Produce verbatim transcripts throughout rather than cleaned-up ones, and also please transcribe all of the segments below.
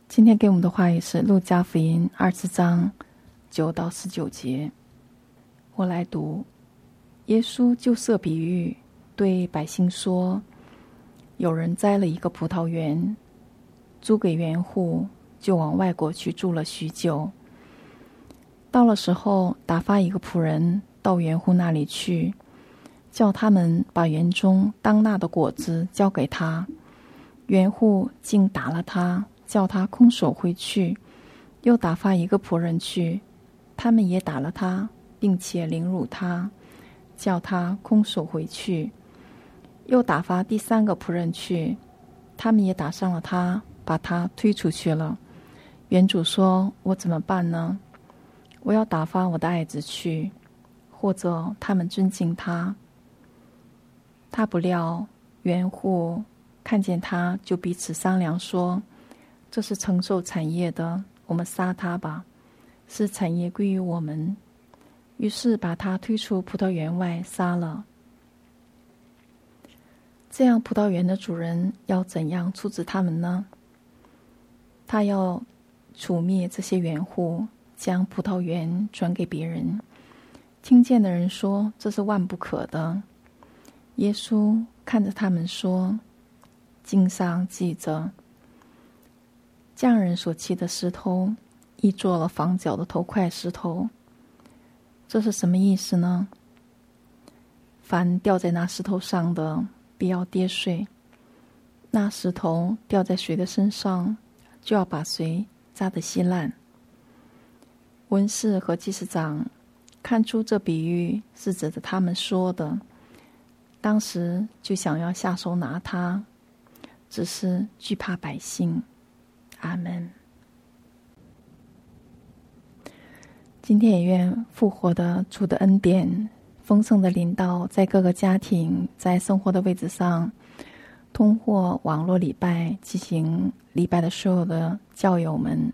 今天给我们的话语是路加福音二十章九到十九节。我来读。耶稣就设比喻对百姓说，有人栽了一个葡萄园，租给园户，就往外国去住了许久。到了时候，打发一个仆人到园户那里去，叫他们把园中当纳的果子交给他。园户竟打了他，叫他空手回去，又打发一个仆人去，他们也打了他，并且凌辱他，叫他空手回去。又打发第三个仆人去，他们也打伤了他，把他推出去了。园主说，我怎么办呢？我要打发我的爱子去，或者他们尊敬他。他不料园户看见他，就彼此商量说，这是承受产业的，我们杀他吧，使产业归于我们。于是把他推出葡萄园外杀了。这样葡萄园的主人要怎样处置他们呢？他要除灭这些园户，将葡萄园转给别人。听见的人说，这是万不可的。耶稣看着他们说，经上记着，匠人所砌的石头，亦做了房角的头块石头。这是什么意思呢？凡掉在那石头上的，必要跌碎；那石头掉在谁的身上，就要把谁砸得稀烂。文士和祭司长看出这比喻是指着他们说的，当时就想要下手拿他，只是惧怕百姓。阿们。今天也愿复活的主的恩典丰盛的临到在各个家庭，在生活的位置上，通过网络礼拜进行礼拜的所有的教友们。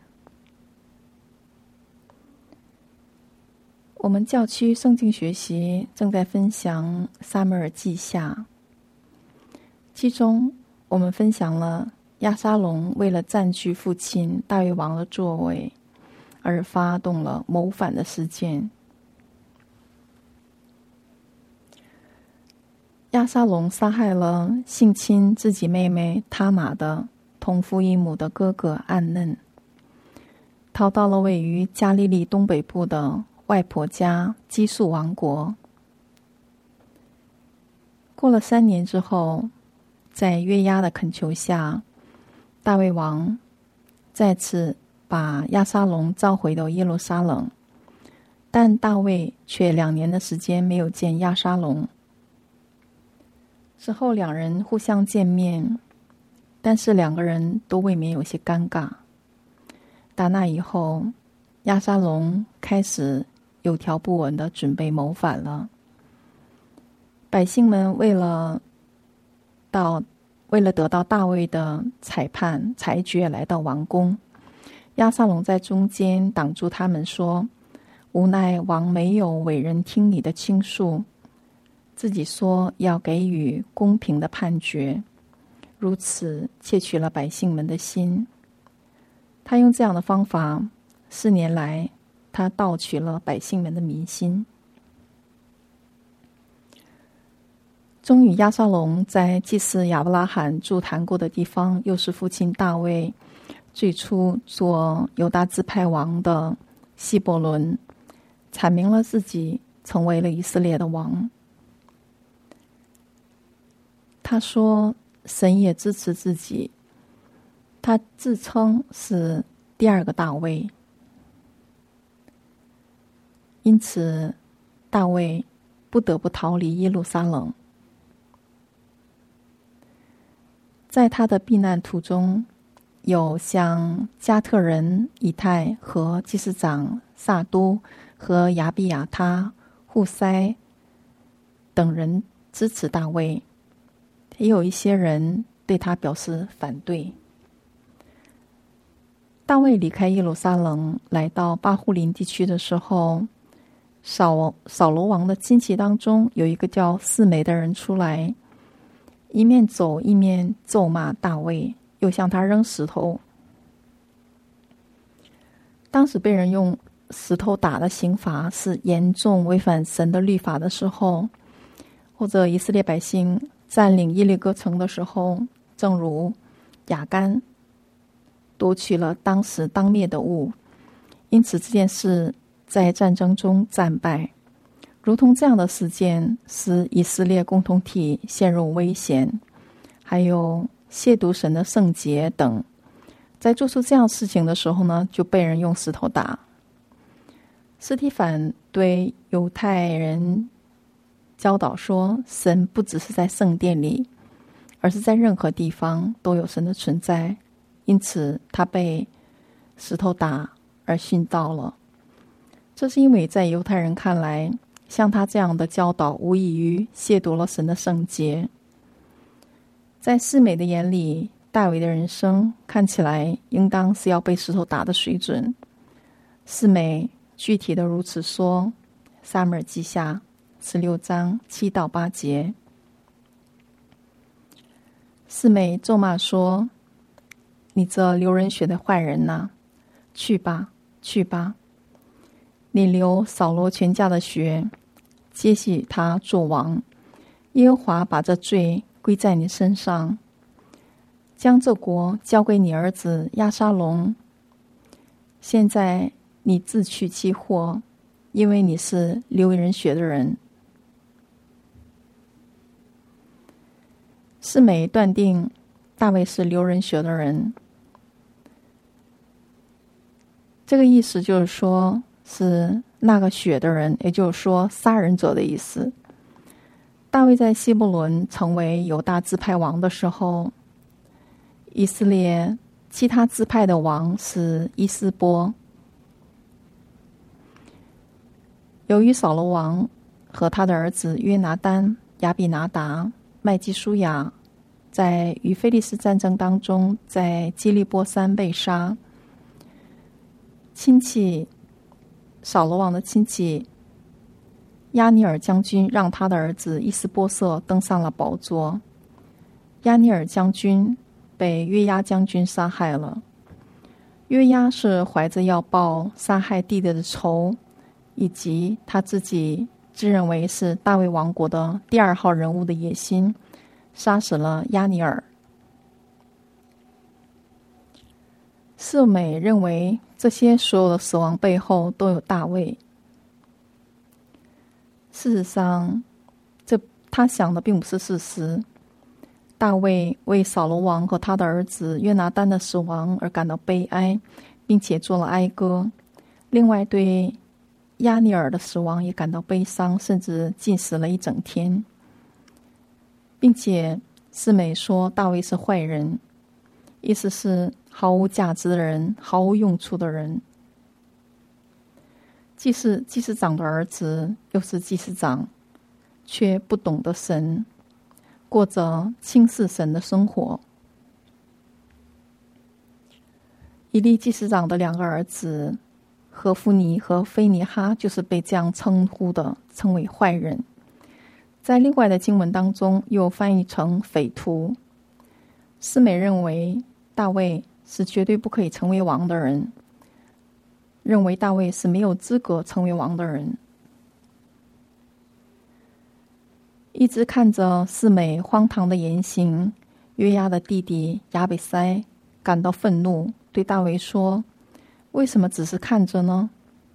我们教区圣经学习正在分享撒母耳记下，其中我们分享了押沙龙为了占据父亲大卫王的座位而发动了谋反的事件。押沙龙杀害了性侵自己妹妹他玛的同父异母的哥哥暗嫩，逃到了位于加利利东北部的外婆家基述王国。过了三年之后，在约押的恳求下，大卫王再次把押沙龙召回到耶路撒冷，但大卫却两年的时间没有见押沙龙。之后两人互相见面，但是两个人都未免有些尴尬。打那以后，押沙龙开始有条不紊地准备谋反了。百姓们为了到为了得到大卫的裁判裁决来到王宫，押沙龙在中间挡住他们说，无奈王没有委人听你的倾诉，自己说要给予公平的判决，如此窃取了百姓们的心。他用这样的方法，四年来他盗取了百姓们的民心。终于押沙龙在祭司亚伯拉罕筑坛过的地方，又是父亲大卫最初做犹大支派王的希伯伦，阐明了自己成为了以色列的王。他说神也支持自己，他自称是第二个大卫。因此大卫不得不逃离耶路撒冷。在他的避难途中，有像加特人以太和祭司长撒都和亚比亚他、户塞等人支持大卫，也有一些人对他表示反对。大卫离开耶路撒冷来到巴户林地区的时候，扫扫罗王的亲戚当中有一个叫示每的人出来，一面走一面咒骂大卫，又向他扔石头。 当时被人用石头打的刑罚是严重违反神的律法的时候，或者以色列百姓占领耶利哥城的时候，正如亚干夺取了当时当灭的物，因此这件事在战争中战败。如同这样的事件使以色列共同体陷入危险，还有亵渎神的圣洁等，在做出这样事情的时候呢，就被人用石头打。司提反对犹太人教导说，神不只是在圣殿里，而是在任何地方都有神的存在，因此他被石头打而殉道了。这是因为在犹太人看来，像他这样的教导无异于亵渎了神的圣洁。在世美的眼里，大卫的人生看起来应当是要被石头打的水准。世美具体的如此说，撒母耳记下十六章七到八节。世美咒骂说，你这流人血的坏人哪，去吧去吧，你流扫罗全家的血，接续他做王。耶和华把这罪归在你身上，将这国交给你儿子押沙龙。现在你自取其祸，因为你是流人血的人。世美断定大卫是流人血的人，这个意思就是说是那个血的人，也就是说杀人者的意思。大卫在希伯伦成为犹大支派王的时候，以色列其他支派的王是伊斯波。由于扫罗王和他的儿子约拿单、亚比拿达、麦基舒亚在与非利士战争当中在基利波山被杀，亲戚扫罗王的亲戚亚尼尔将军让他的儿子伊斯波瑟登上了宝座。亚尼尔将军被约押将军杀害了。约押是怀着要报杀害弟弟的仇，以及他自己自认为是大卫王国的第二号人物的野心，杀死了亚尼尔。世美认为这些所有的死亡背后都有大卫。事实上，这他想的并不是事实。大卫为扫罗王和他的儿子约拿单的死亡而感到悲哀，并且做了哀歌。另外，对亚尼尔的死亡也感到悲伤，甚至禁食了一整天。并且世美说大卫是坏人，意思是毫无价值的人，毫无用处的人。既是祭司长的儿子，又是祭司长，却不懂得神，过着轻视神的生活。以利祭司长的两个儿子何夫尼和菲尼哈就是被这样称呼的，称为坏人。在另外的经文当中又翻译成匪徒。世美认为大卫是绝对不可以成为王的人，认为大卫是没有资格成为王的人。一直看着世美荒唐的言行，约押的弟弟亚比筛感到愤怒，对大卫说，为什么只是看着呢？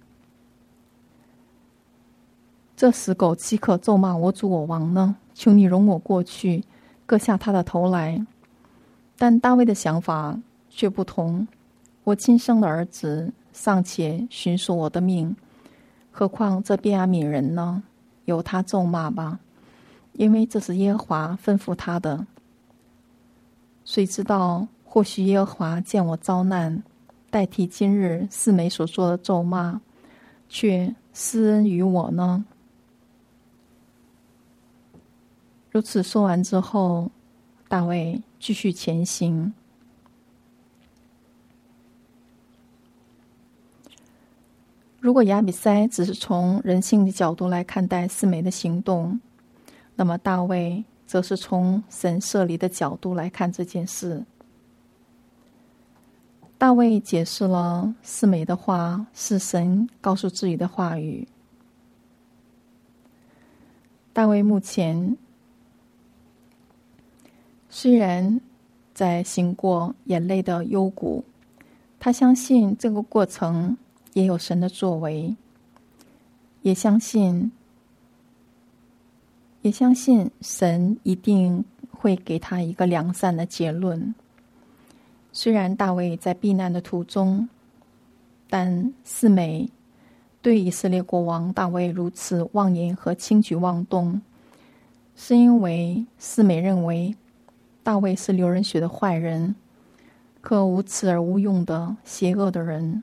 这死狗岂可咒骂我主我王呢？求你容我过去，割下他的头来。但大卫的想法却不同，我亲生的儿子尚且寻索我的命，何况这便雅悯人呢？由他咒骂吧，因为这是耶和华吩咐他的。谁知道，或许耶和华见我遭难，代替今日世美所做的咒骂，却施恩于我呢？如此说完之后，大卫继续前行。如果亚比筛只是从人性的角度来看待世美的行动，那么大卫则是从神设立的角度来看这件事。 大卫解释了示每的话是神告诉自己的话语。大卫目前虽然在行过眼泪的幽谷，他相信这个过程也有神的作为，也相信也相信神一定会给他一个良善的结论。虽然大卫在避难的途中，但示每对以色列国王大卫如此妄言和轻举妄动，是因为示每认为大卫是流人血的坏人，可无耻而无用的邪恶的人。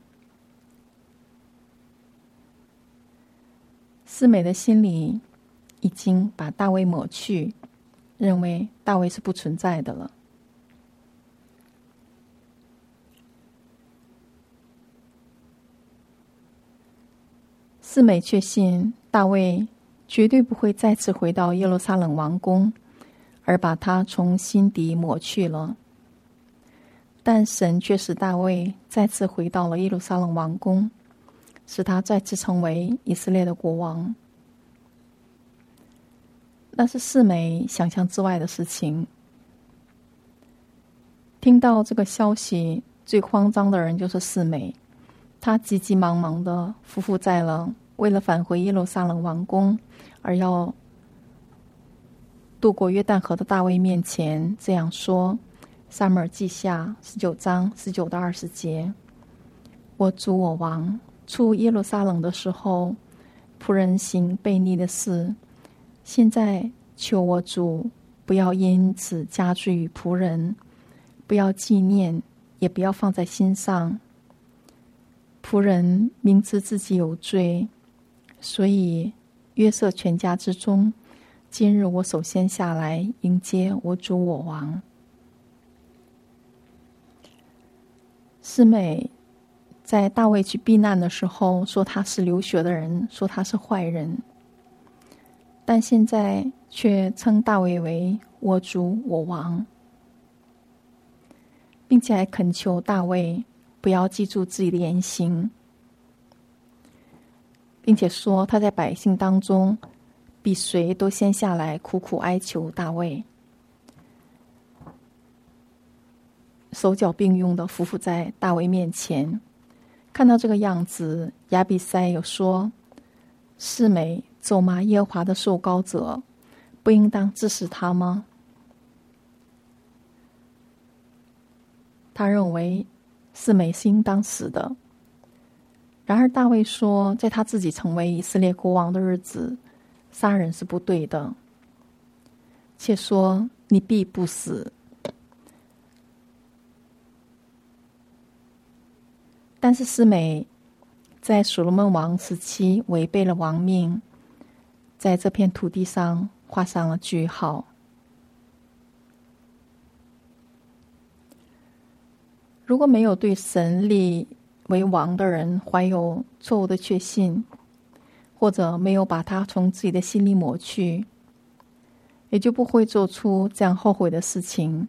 示每的心里已经把大卫抹去，认为大卫是不存在的了。示每确信大卫绝对不会再次回到耶路撒冷王宫，而把他从心底抹去了。但神却使大卫再次回到了耶路撒冷王宫，使他再次成为以色列的国王。那是示每想象之外的事情。听到这个消息，最慌张的人就是示每，他急急忙忙地匍匐在了为了返回耶路撒冷王宫而要渡过约旦河的大卫面前，这样说：撒母耳记下十九章十九到二十节，我主我王出耶路撒冷的时候，仆人行悖逆的事，现在求我主不要因此加罪于仆人，不要纪念，也不要放在心上。仆人明知自己有罪，所以约瑟全家之中，今日我首先下来迎接我主我王。示每在大卫去避难的时候说他是流血的人，说他是坏人，但现在却称大卫为我主我王，并且还恳求大卫不要记住自己的言行，并且说他在百姓当中比谁都先下来苦苦哀求大卫，手脚并用的匍匐在大卫面前。看到这个样子，亚比筛有说：示每咒骂耶和华的受膏者，不应当治死他吗？他认为示每是应当死的。然而大卫说，在他自己成为以色列国王的日子，杀人是不对的，且说你必不死。但是示每在所罗门王时期违背了王命，在这片土地上画上了句号。如果没有对神立为王的人怀有错误的确信，或者没有把他从自己的心里抹去，也就不会做出这样后悔的事情。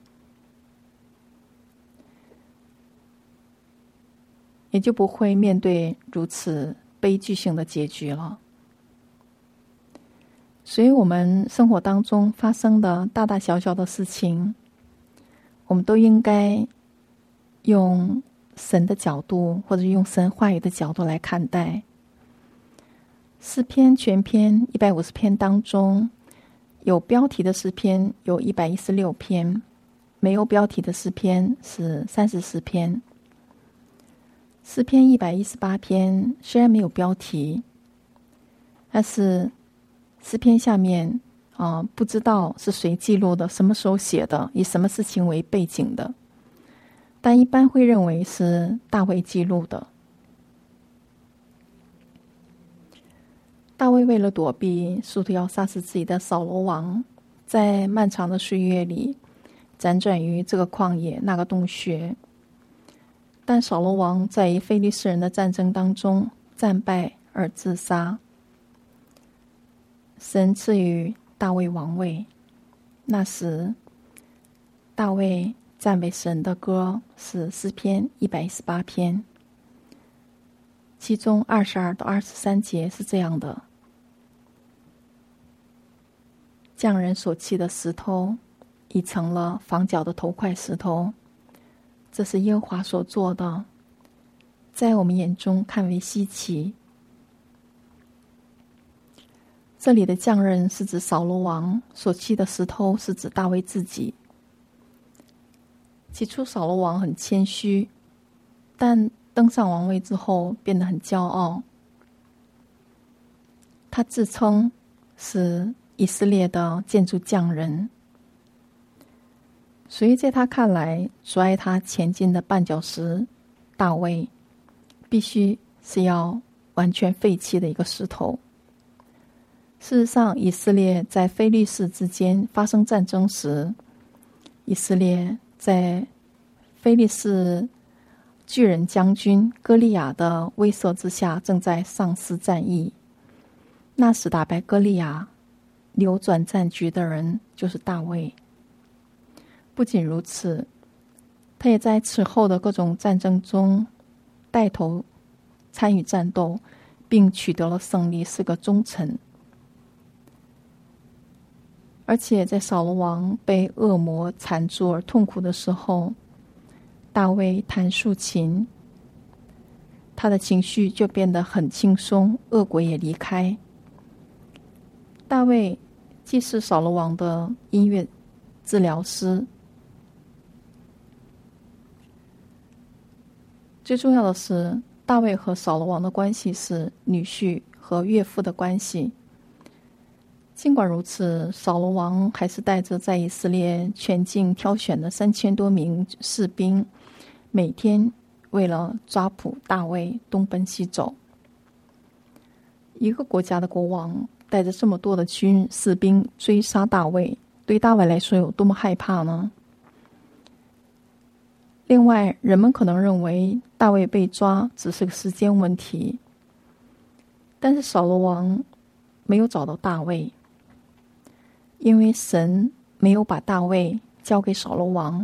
也就不会面对如此悲剧性的结局了。所以我们生活当中发生的大大小小的事情，我们都应该用神的角度，或者用神话语的角度来看待。诗篇全篇一百五十篇当中，有标题的诗篇有一百一十六篇，没有标题的诗篇是三十四篇。诗篇一百一十八篇虽然没有标题，但是诗篇下面啊、呃，不知道是谁记录的，什么时候写的，以什么事情为背景的，但一般会认为是大卫记录的。大卫为了躲避试图要杀死自己的扫罗王，在漫长的岁月里辗转于这个旷野那个洞穴，但扫罗王在与非利士人的战争当中战败而自杀。神赐予大卫王位，那时大卫赞美神的歌是诗篇一百一十八篇，其中二十二到二十三节是这样的：匠人所砌的石头已成了房角的头块石头，这是耶和华所做的，在我们眼中看为稀奇。这里的匠人是指扫罗王，所砌的石头是指大卫自己。起初扫罗王很谦虚，但登上王位之后变得很骄傲。他自称是以色列的建筑匠人，所以在他看来，阻碍他前进的绊脚石大卫必须是要完全废弃的一个石头。事实上，以色列在非利士之间发生战争时，以色列在非利士巨人将军歌利亚的威慑之下正在丧失战役。那时打败歌利亚扭转战局的人就是大卫。不仅如此，他也在此后的各种战争中带头参与战斗，并取得了胜利，是个忠臣。而且在扫罗王被恶魔缠住而痛苦的时候，大卫弹竖琴，他的情绪就变得很轻松，恶鬼也离开。大卫既是扫罗王的音乐治疗师，最重要的是，大卫和扫罗王的关系是女婿和岳父的关系。尽管如此，扫罗王还是带着在以色列全境挑选的三千多名士兵，每天为了抓捕大卫东奔西走。一个国家的国王带着这么多的军士兵追杀大卫，对大卫来说有多么害怕呢？另外，人们可能认为大卫被抓只是个时间问题，但是扫罗王没有找到大卫，因为神没有把大卫交给扫罗王。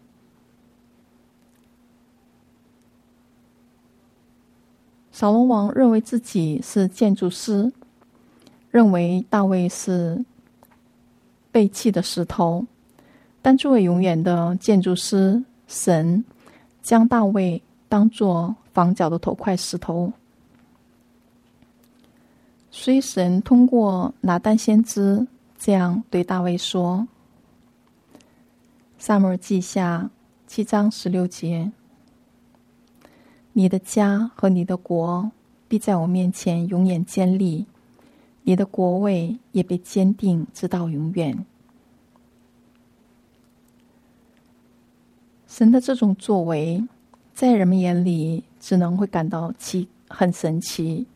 扫罗王认为自己是建筑师，认为大卫是被弃的石头，但作为永远的建筑师，神将大卫当作房角的头块石头。所以神通过拿单先知这样对大卫说，撒母耳记下七章十六节：你的家和你的国必在我面前永远坚立，你的国位也被坚定直到永远。神的这种作为在人们眼里只能会感到奇很神奇。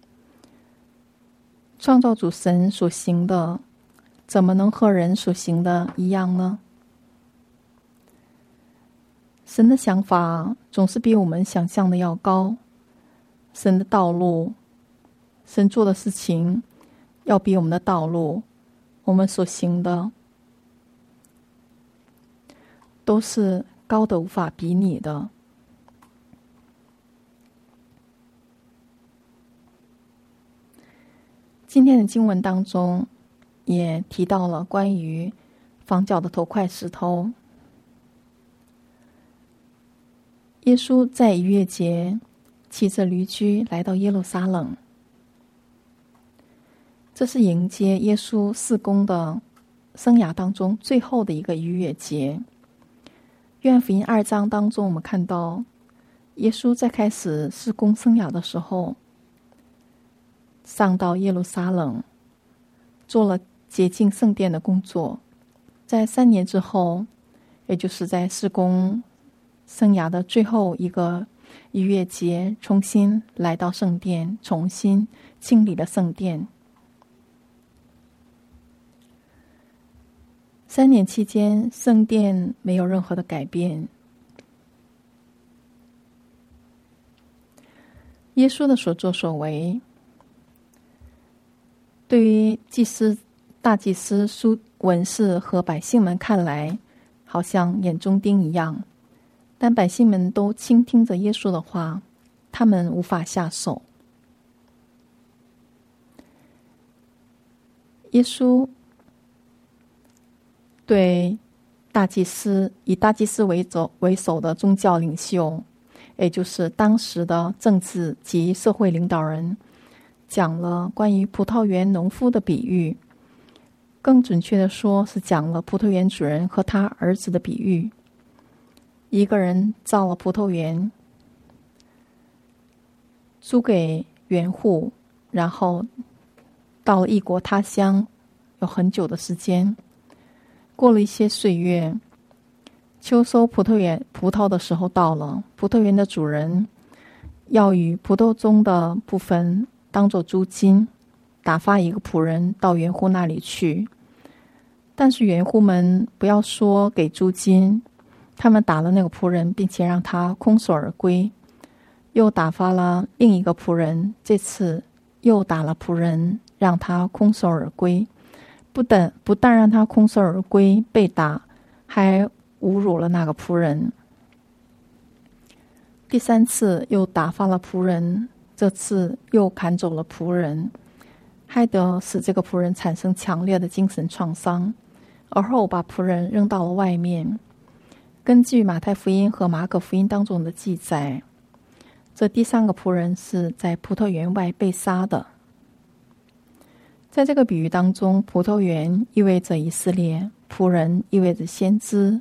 创造主神所行的怎么能和人所行的一样呢？神的想法总是比我们想象的要高，神的道路，神做的事情要比我们的道路，我们所行的都是高的无法比拟的。今天的经文当中也提到了关于房角的头块石头。耶稣在逾越节骑着驴驹来到耶路撒冷，这是迎接耶稣事工的生涯当中最后的一个逾越节。约翰福音二章当中，我们看到耶稣在开始事工生涯的时候，上到耶路撒冷，做了洁净圣殿的工作。在三年之后，也就是在事工生涯的最后一个逾越节，重新来到圣殿，重新清理了圣殿。三年期间，圣殿没有任何的改变。耶稣的所作所为，对于祭司、大祭司、书文士和百姓们看来， 好像眼中钉一样。但百姓们都倾听着耶稣的话，他们无法下手。耶稣对大祭司，以大祭司为首为首的宗教领袖，也就是当时的政治及社会领导人，讲了关于葡萄园农夫的比喻，更准确的说是讲了葡萄园主人和他儿子的比喻。一个人造了葡萄园，租给园户，然后到了异国他乡，有很久的时间。过了一些岁月，秋收葡萄园葡萄的时候到了，葡萄园的主人要与葡萄中的部分当作租金，打发一个仆人到园户那里去。但是园户们不要说给租金，他们打了那个仆人，并且让他空手而归，又打发了另一个仆人，这次又打了仆人，让他空手而归。不但不但让他空手而归被打，还侮辱了那个仆人。第三次又打发了仆人，这次又砍走了仆人，害得使这个仆人产生强烈的精神创伤，而后把仆人扔到了外面。根据马太福音和马可福音当中的记载，这第三个仆人是在葡萄园外被杀的。在这个比喻当中，葡萄园意味着以色列，仆人意味着先知。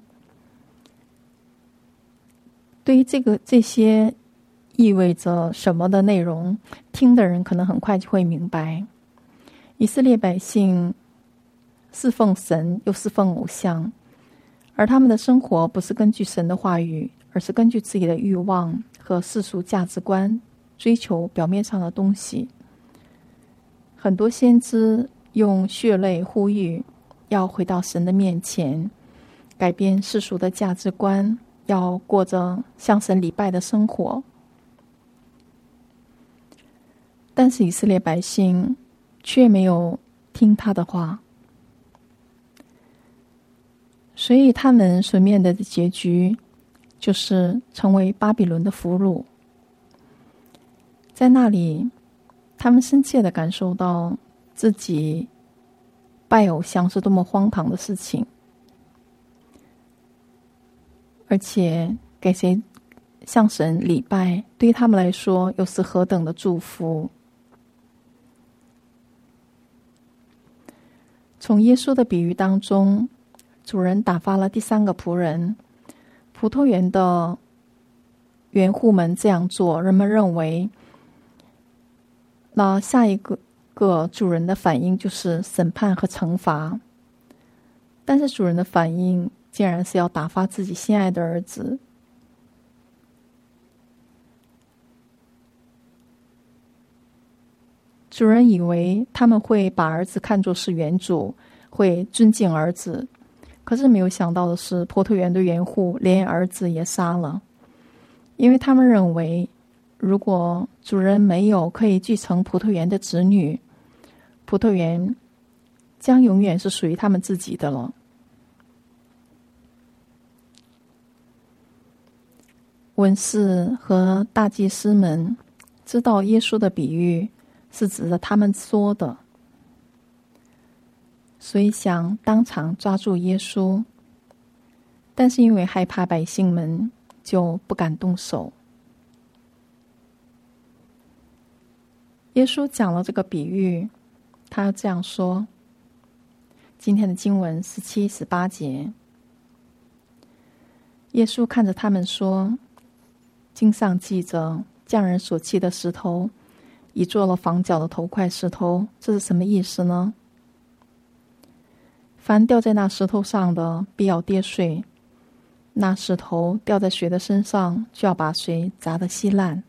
对于这个这些意味着什么的内容，听的人可能很快就会明白。以色列百姓侍奉神又侍奉偶像，而他们的生活不是根据神的话语，而是根据自己的欲望和世俗价值观，追求表面上的东西。很多先知用血泪呼吁要回到神的面前，改变世俗的价值观，要过着向神礼拜的生活。但是以色列百姓却没有听他的话，所以他们所面对的结局就是成为巴比伦的俘虏。在那里，他们深切地感受到自己拜偶像是多么荒唐的事情，而且给谁向神礼拜，对于他们来说又是何等的祝福。从耶稣的比喻当中，主人打发了第三个仆人，葡萄园的园户们这样做，人们认为那下一个个主人的反应就是审判和惩罚，但是主人的反应竟然是要打发自己心爱的儿子。主人以为他们会把儿子看作是园主，会尊敬儿子，可是没有想到的是，葡萄园的园户连儿子也杀了，因为他们认为如果主人没有可以继承葡萄园的子女，葡萄园将永远是属于他们自己的了。文士和大祭司们知道耶稣的比喻是指着他们说的，所以想当场抓住耶稣，但是因为害怕百姓们，就不敢动手。耶稣讲了这个比喻，他这样说，今天的经文十七、十八节，耶稣看着他们说，经上记着匠人所砌的石头已做了房角的头块石头，这是什么意思呢？凡掉在那石头上的必要跌碎，那石头掉在谁的身上，就要把谁砸得稀烂。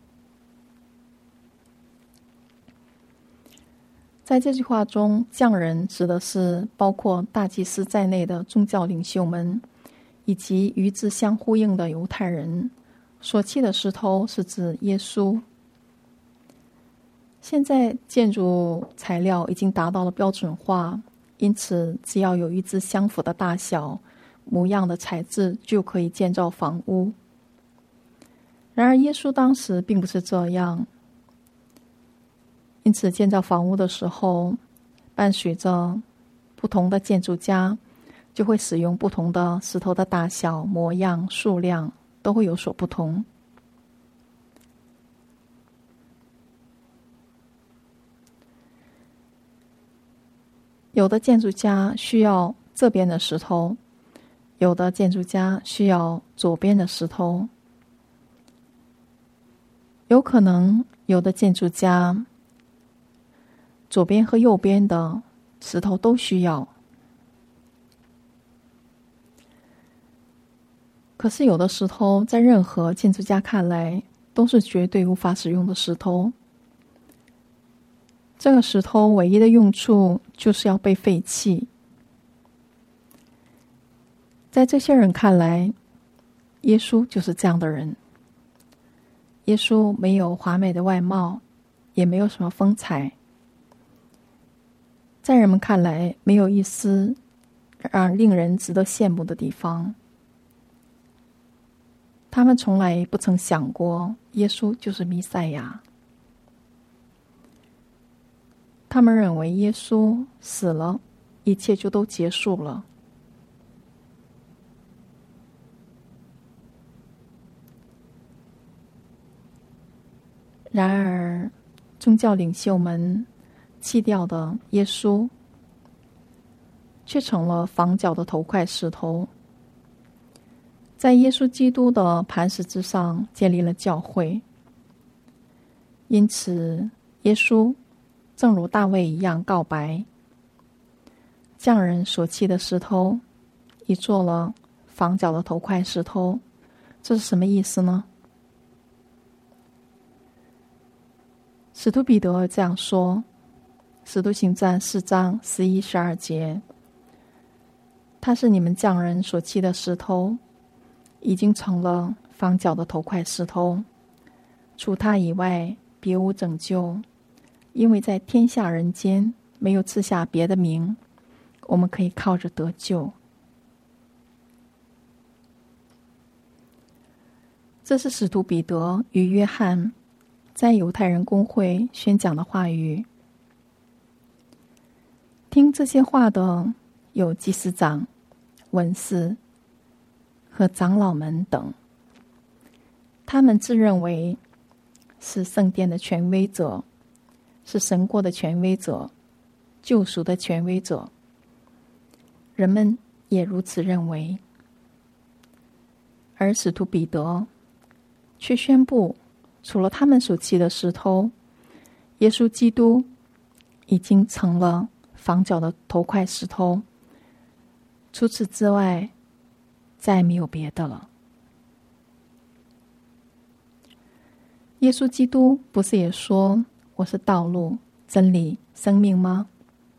在这句话中，匠人指的是包括大祭司在内的宗教领袖们，以及与之相呼应的犹太人。所砌的石头是指耶稣。现在建筑材料已经达到了标准化，因此只要有一致相符的大小， 模样的材质就可以建造房屋。然而耶稣当时并不是这样，因此建造房屋的时候，伴随着不同的建筑家就会使用不同的石头的大小、模样、数量都会有所不同。有的建筑家需要这边的石头，有的建筑家需要左边的石头，有可能有的建筑家左边和右边的石头都需要。可是有的石头在任何建筑家看来都是绝对无法使用的石头，这个石头唯一的用处就是要被废弃。在这些人看来，耶稣就是这样的人。耶稣没有华美的外貌，也没有什么风采，在人们看来没有一丝让令人值得羡慕的地方。他们从来不曾想过耶稣就是弥赛亚。他们认为耶稣死了，一切就都结束了。然而，宗教领袖们弃掉的耶稣，却成了房角的头块石头，在耶稣基督的磐石之上建立了教会。因此，耶稣正如大卫一样告白，匠人所弃的石头已做了房角的头块石头。这是什么意思呢？使徒彼得这样说，使徒行传四章十一十二节，他是你们匠人所弃的石头，已经成了房角的头块石头，除他以外别无拯救，因为在天下人间没有赐下别的名，我们可以靠着得救。这是使徒彼得与约翰在犹太人公会宣讲的话语。听这些话的有祭司长、文士和长老们等，他们自认为是圣殿的权威者，是神国的权威者，救赎的权威者。人们也如此认为。而使徒彼得却宣布，除了他们所弃的石头，耶稣基督已经成了房角的头块石头，除此之外再没有别的了。耶稣基督不是也说，我是道路、真理、生命吗？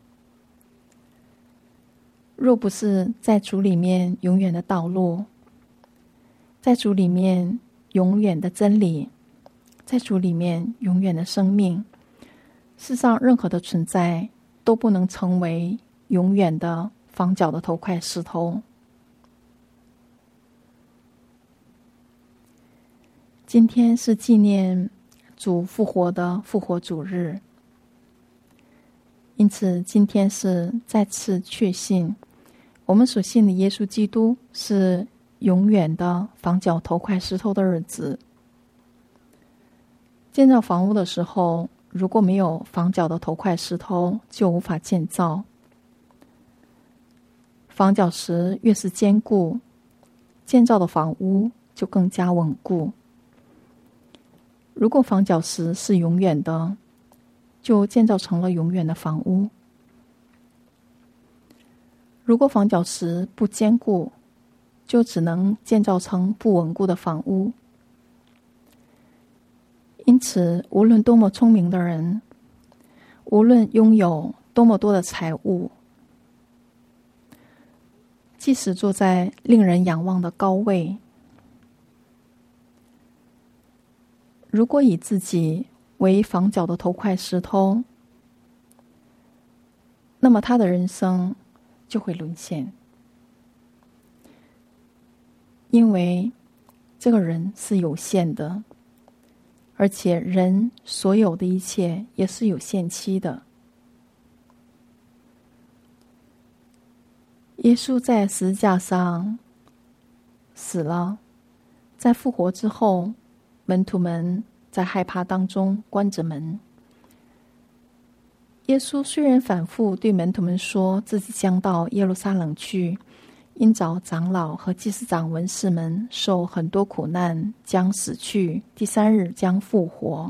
若不是在主里面永远的道路，在主里面永远的真理，在主里面永远的生命，世上任何的存在都不能成为永远的房角的头块石头。今天是纪念主复活的复活主日，因此今天是再次确信我们所信的耶稣基督是永远的房角头块石头的日子。建造房屋的时候，如果没有房角的头块石头，就无法建造。房角石越是坚固，建造的房屋就更加稳固。如果房角石是永远的，就建造成了永远的房屋。如果房角石不坚固，就只能建造成不稳固的房屋。因此，无论多么聪明的人，无论拥有多么多的财物，即使坐在令人仰望的高位，如果以自己为房角的头块石头，那么他的人生就会沦陷。 因为这个人是有限的，而且人所有的一切也是有限期的。耶稣在十字架上死了，在复活之后，门徒们在害怕当中关着门。耶稣虽然反复对门徒们说自己将到耶路撒冷去，因找长老和祭司长文士们受很多苦难，将死去，第三日将复活。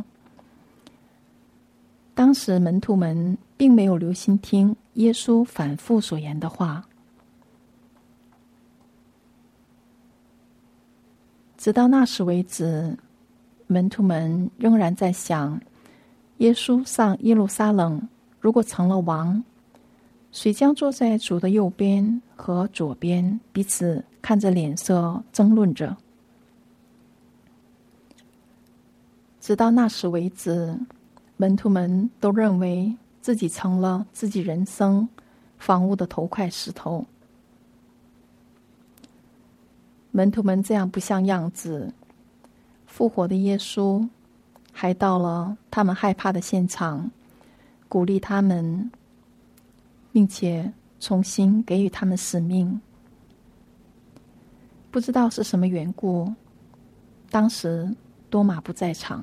当时门徒们并没有留心听耶稣反复所言的话，直到那时为止，门徒们仍然在想，耶稣上耶路撒冷如果成了王，谁将坐在主的右边和左边，彼此看着脸色争论着。直到那时为止，门徒们都认为自己成了自己人生房屋的头块石头。门徒们这样不像样子，复活的耶稣还到了他们害怕的现场，鼓励他们，并且重新给予他们使命。不知道是什么缘故，当时多马不在场。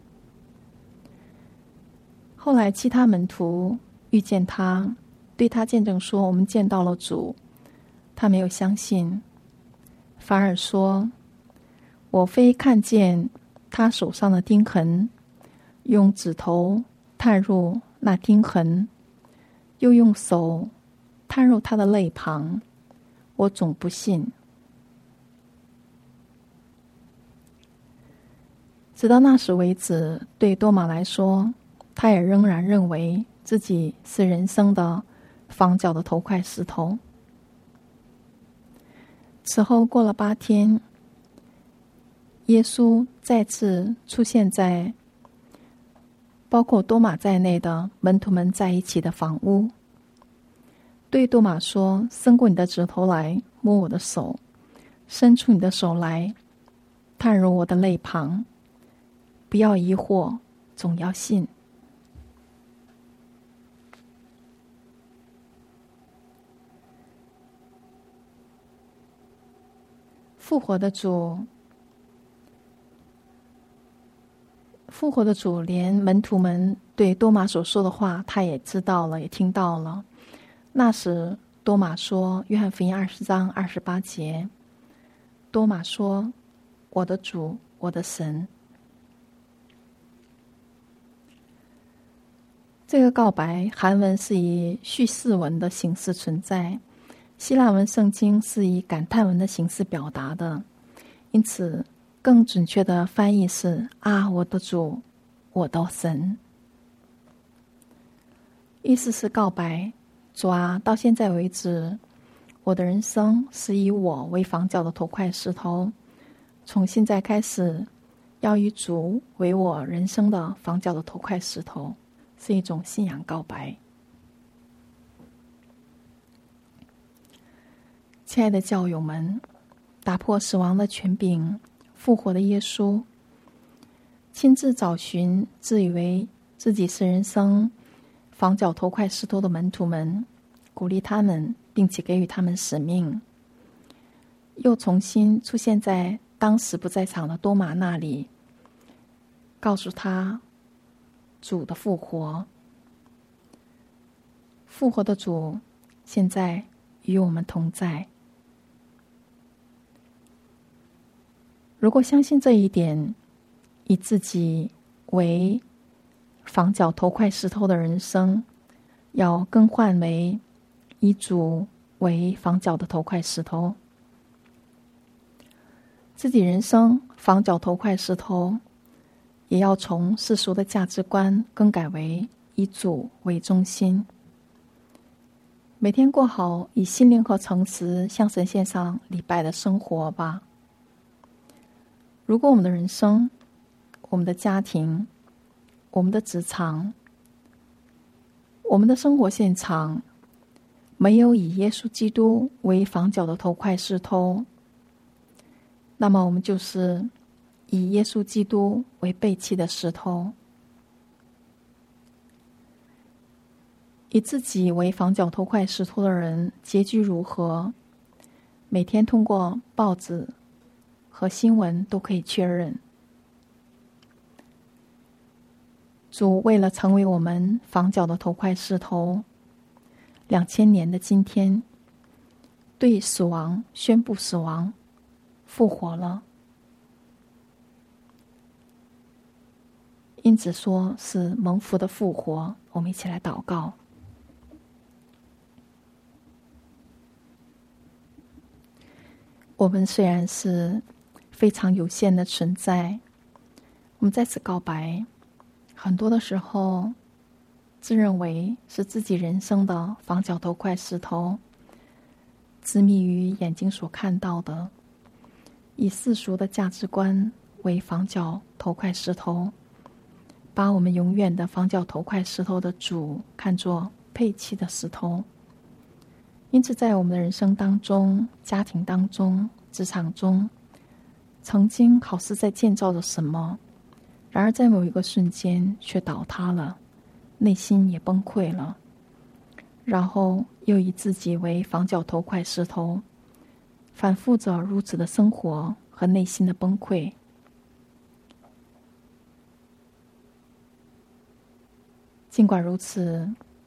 后来其他门徒遇见他，对他见证说，我们见到了主。他没有相信，反而说，我非看见他手上的钉痕，用指头探入那钉痕，又用手探入他的肋旁，我总不信。直到那时为止，对多马来说，他也仍然认为自己是人生的房角的头块石头。此后过了八天，耶稣再次出现在包括多马在内的门徒们在一起的房屋，对多马说，伸过你的指头来摸我的手，伸出你的手来探入我的肋旁，不要疑惑，总要信。复活的主复活的主连门徒们对多马所说的话他也知道了，也听到了。那时多马说，约翰福音二十章二十八节，多马说，我的主，我的神。这个告白韩文是以叙事文的形式存在，希腊文圣经是以感叹文的形式表达的，因此更准确的翻译是，啊，我的主，我的神。意思是告白，主啊，到现在为止，我的人生是以我为房角的头块石头，从现在开始，要以主为我人生的房角的头块石头，是一种信仰告白。亲爱的教友们，打破死亡的权柄，复活的耶稣，亲自找寻自以为自己是人生房角头块石头的门徒们，鼓励他们，并且给予他们使命，又重新出现在当时不在场的多马那里，告诉他主的复活。复活的主现在与我们同在。如果相信这一点，以自己为房角头块石头的人生，要更换为以主为房角的头块石头。自己人生房角头块石头，也要从世俗的价值观更改为以主为中心。每天过好以心灵和诚实向神献上礼拜的生活吧。如果我们的人生、我们的家庭、我们的职场、我们的生活现场没有以耶稣基督为房角的头块石头， 那么我们就是以耶稣基督为背弃的石头，以自己为房角头块石头的人结局如何？每天通过报纸和新闻都可以确认。主为了成为我们房角的头块石头，两千年的今天，对死亡宣布死亡，复活了。因此说是蒙福的复活。我们一起来祷告。我们虽然是非常有限的存在，我们在此告白，很多的时候自认为是自己人生的房角头块石头，执迷于眼睛所看到的，以世俗的价值观为房角头块石头，把我们永远的房角头块石头的主看作废弃的石头。因此在我们的人生当中，家庭当中，职场中，曾经好似在建造着什么，然而在某一个瞬间却倒塌了，内心也崩溃了，然后又以自己为房角头块石头，反复着如此的生活和内心的崩溃。尽管如此，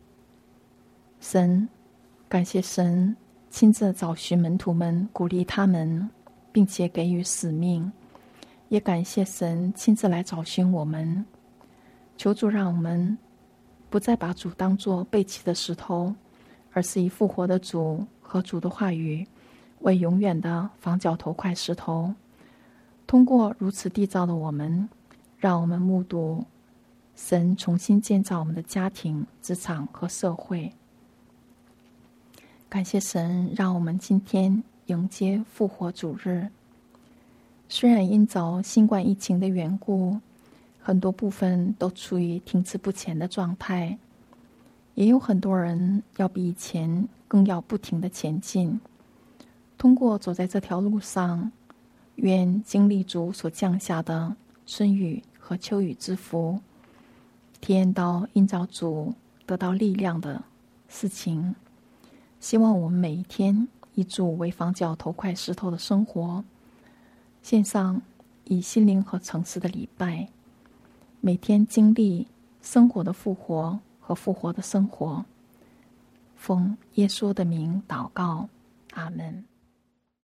神感谢神亲自找寻门徒们，鼓励他们，并且给予使命，也感谢神亲自来找寻我们。求主让我们不再把主当作背弃的石头，而是以复活的主和主的话语为永远的房角头块石头。通过如此缔造的我们，让我们目睹神重新建造我们的家庭、职场和社会。感谢神让我们今天迎接复活主日。虽然因着新冠疫情的缘故，很多部分都处于停滞不前的状态，也有很多人要比以前更要不停地前进。通过走在这条路上，愿经历主所降下的春雨和秋雨之福，体验到因着主得到力量的事情。希望我们每一天以主为房角头块石头的生活，献上以心灵和诚实的礼拜，每天经历生活的复活和复活的生活。奉耶稣的名祷告，阿们。